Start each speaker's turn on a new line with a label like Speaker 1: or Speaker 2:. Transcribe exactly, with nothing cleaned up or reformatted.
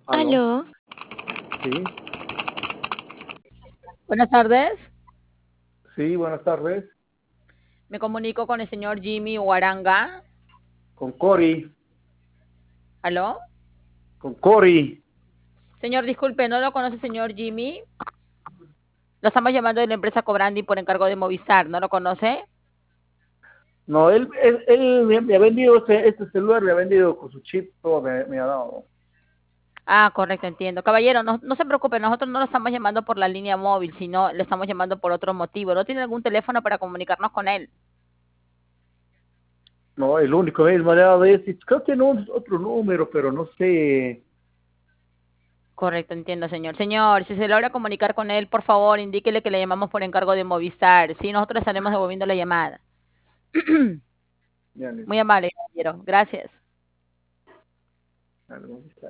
Speaker 1: Aló,
Speaker 2: Aló,
Speaker 1: sí,
Speaker 3: Buenas tardes.
Speaker 1: sí, buenas tardes.
Speaker 3: Me comunico con el señor Jimmy Huaranga.
Speaker 1: Con Cori,
Speaker 3: ¿Aló?
Speaker 1: con Cori.
Speaker 3: Señor, disculpe, ¿no lo conoce, señor Jimmy? Lo estamos llamando de la empresa Cobrandi por encargo de Movistar. ¿No lo conoce?
Speaker 1: No, él, él, él me, me ha vendido este, este celular, me ha vendido con su chip, todo me, me ha dado.
Speaker 3: Ah, correcto, entiendo. Caballero, no, no se preocupe, nosotros no lo estamos llamando por la línea móvil, sino le estamos llamando por otro motivo. ¿No tiene algún teléfono para comunicarnos con él?
Speaker 1: No, el único que él me ha dado es, creo que no es otro número, pero no sé.
Speaker 3: Correcto, entiendo, señor. Señor, si se logra comunicar con él, por favor, indíquele que le llamamos por encargo de Movistar. Sí, nosotros estaremos devolviendo la llamada.
Speaker 1: Ya, le-
Speaker 3: Muy amable, caballero. Gracias.
Speaker 1: ya le voy a buscar.